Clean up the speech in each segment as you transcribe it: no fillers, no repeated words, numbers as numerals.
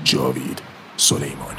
جاوید سلیمانی.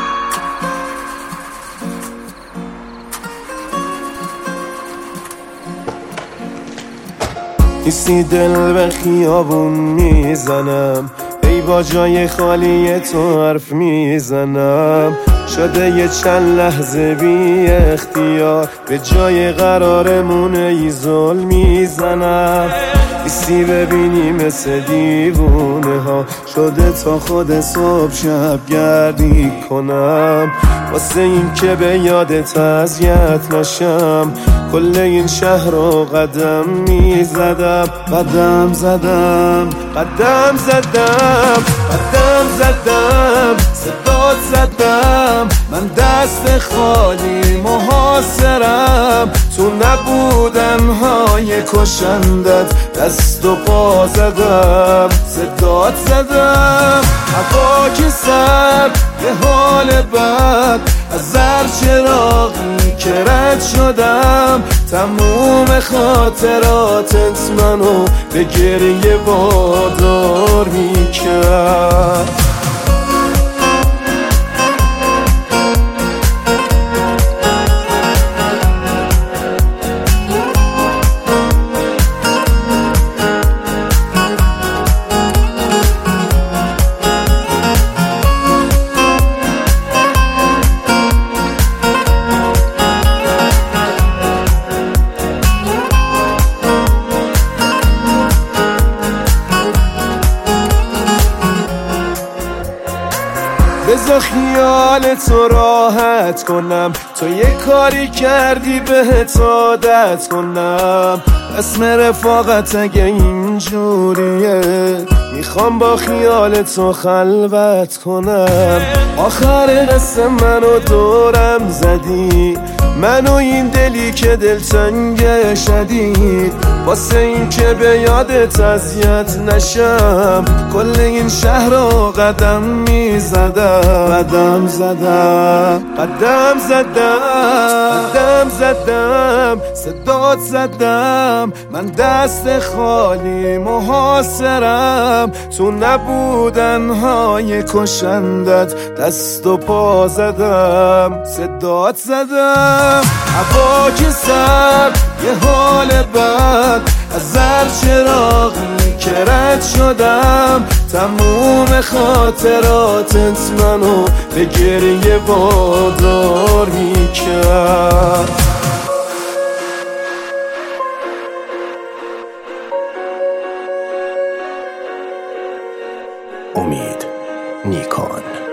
نیستی دل به خیابون میزنم، ای با جای خالی تو حرف میزنم. شده یه چند لحظه بی اختیار، به جای قرارمون ای ظلم میزنم. نیستی ببینی مثل دیوونه ها، شده تا خود صبح شب گردی کنم. واسه این که به یادت اذیت نشم، کل این شهر رو قدم میزدم. قدم زدم، قدم زدم، قدم زدم، صدات زدم. من دست خالی محاصرم، تو نبودن های کشندت دست و پا زدم. صدات زدم، هوا که سرد، یه حال بد، از زر چراغی که رد شدم. تموم خاطراتت منو به گریه وادار میکرد. بذار خیال تو راحت کنم، تو یه کاری کردی بهت عادت کنم. اسم رفاقت اگه اینجوریه، میخوام با خیال تو خلوت کنم. آخر قصه منو دورم زدی، منو این دلی که دلتنگ شدید. واسه این که به یادت اذیت نشم، کل این شهر رو قدم میزدم. قدم زدم، قدم زدم، قدم زدم، صدات زدم. من دست خالی محاصرم، تو نبودن های کشندت دست و پا زدم. صدات زدم، هوا که سرد، یه حال بد، از زر چراغی که رد شدم. تموم خاطراتت منو به گریه وادار میکرد. امید نیکان.